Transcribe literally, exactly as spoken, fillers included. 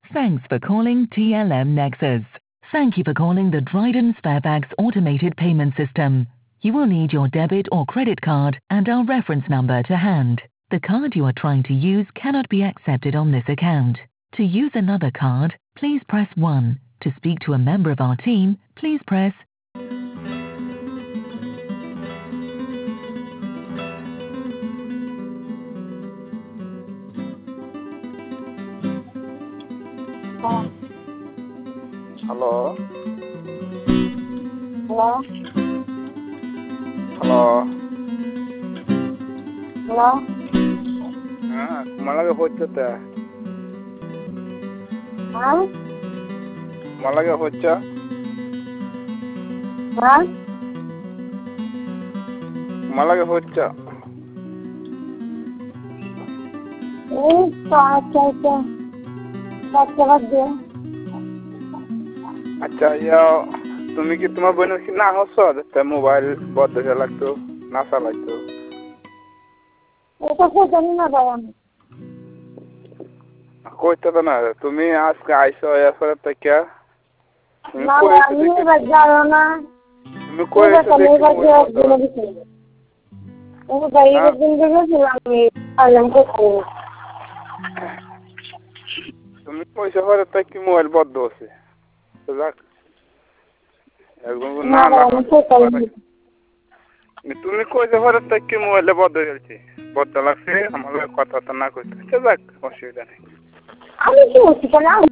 Thanks for calling T L M Nexus. Thank you for calling the Dryden Sparebags automated payment system. You will need your debit or credit card and our reference number to hand. The card you are trying to use cannot be accepted on this account. To use another card, please press one. To speak to a member of our team, please press Hello? Hello? Hello? Hello? Ah, malaga hocchata. Huh? Malaga hoccha? Huh? Malaga hoccha. এই তো আচ্ছা আচ্ছা বাচ্চা বাচ্চা আচ্ছা ইয়া তুমি কি তোমার বোনের কি না হচ্ছ তা মোবাইল বন্ধ হয়ে লাগতো না চালাইতো এটা তো জানি না ভাই আমি কইতে তো না তুমি আজকে আইসো এরপরে থেকে তুমি না কই আমি এবার যাবো না তুমি কই এসে দেখি আমি বাইরের দিন গেছিলাম আমি আলাম কোথায় তুমি পয়সা ভরে তাই কি মোবাইল বন্ধ আছে যাক না না তুমি কইতে ভরে তাই কি মোবাইলে বন্ধ হয়েছে বন্ধ লাগছে আমার কথা তো না কইতে যাক অসুবিধা নেই আমি কি বলছি কেন